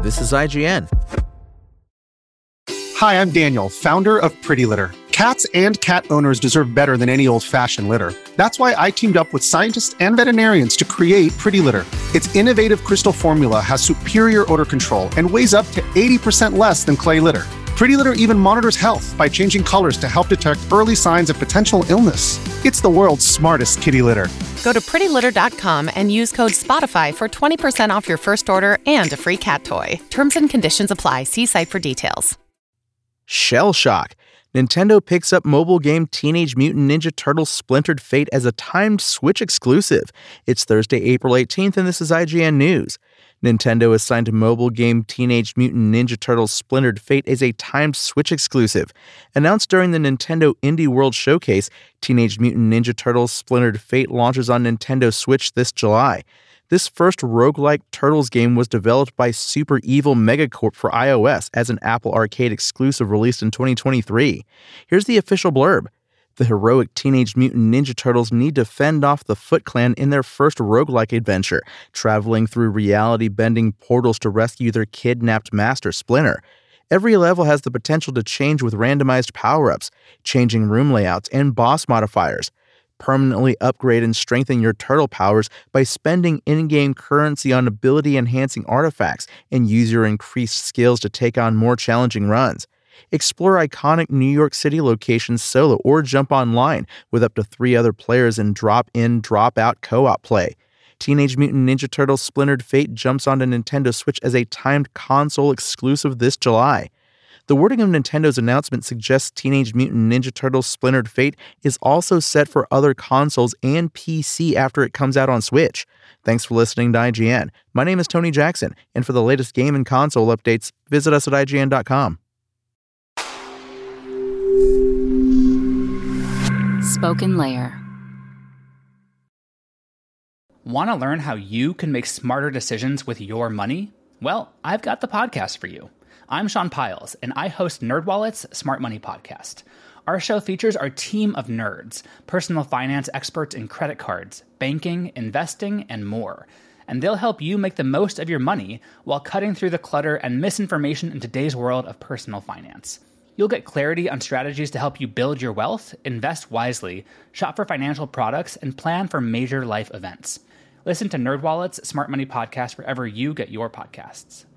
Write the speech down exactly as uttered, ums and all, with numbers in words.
This is I G N. Hi, I'm Daniel, founder of Pretty Litter. Cats and cat owners deserve better than any old-fashioned litter. That's why I teamed up with scientists and veterinarians to create Pretty Litter. Its innovative crystal formula has superior odor control and weighs up to eighty percent less than clay litter. Pretty Litter even monitors health by changing colors to help detect early signs of potential illness. It's the world's smartest kitty litter. Go to pretty litter dot com and use code SPOTIFY for twenty percent off your first order and a free cat toy. Terms and conditions apply. See site for details. Shell shock. Nintendo picks up mobile game Teenage Mutant Ninja Turtles Splintered Fate as a timed Switch exclusive. It's Thursday, April eighteenth, and this is I G N News. Nintendo has signed mobile game Teenage Mutant Ninja Turtles Splintered Fate as a timed Switch exclusive. Announced during the Nintendo Indie World Showcase, Teenage Mutant Ninja Turtles Splintered Fate launches on Nintendo Switch this July. This first roguelike Turtles game was developed by Super Evil Megacorp for iOS as an Apple Arcade exclusive released in twenty twenty-three. Here's the official blurb. The heroic Teenage Mutant Ninja Turtles need to fend off the Foot Clan in their first roguelike adventure, traveling through reality-bending portals to rescue their kidnapped master, Splinter. Every level has the potential to change with randomized power-ups, changing room layouts, and boss modifiers. Permanently upgrade and strengthen your turtle powers by spending in-game currency on ability-enhancing artifacts and use your increased skills to take on more challenging runs. Explore iconic New York City locations solo or jump online with up to three other players in drop-in, drop-out co-op play. Teenage Mutant Ninja Turtles Splintered Fate jumps onto Nintendo Switch as a timed console exclusive this July. The wording of Nintendo's announcement suggests Teenage Mutant Ninja Turtles Splintered Fate is also set for other consoles and P C after it comes out on Switch. Thanks for listening to I G N. My name is Tony Jackson, and for the latest game and console updates, visit us at I G N dot com. Spoken Layer. Want to learn how you can make smarter decisions with your money? Well, I've got the podcast for you. I'm Sean Piles, and I host NerdWallet's Smart Money Podcast. Our show features our team of nerds, personal finance experts in credit cards, banking, investing, and more. And they'll help you make the most of your money while cutting through the clutter and misinformation in today's world of personal finance. You'll get clarity on strategies to help you build your wealth, invest wisely, shop for financial products, and plan for major life events. Listen to NerdWallet's Smart Money Podcast wherever you get your podcasts.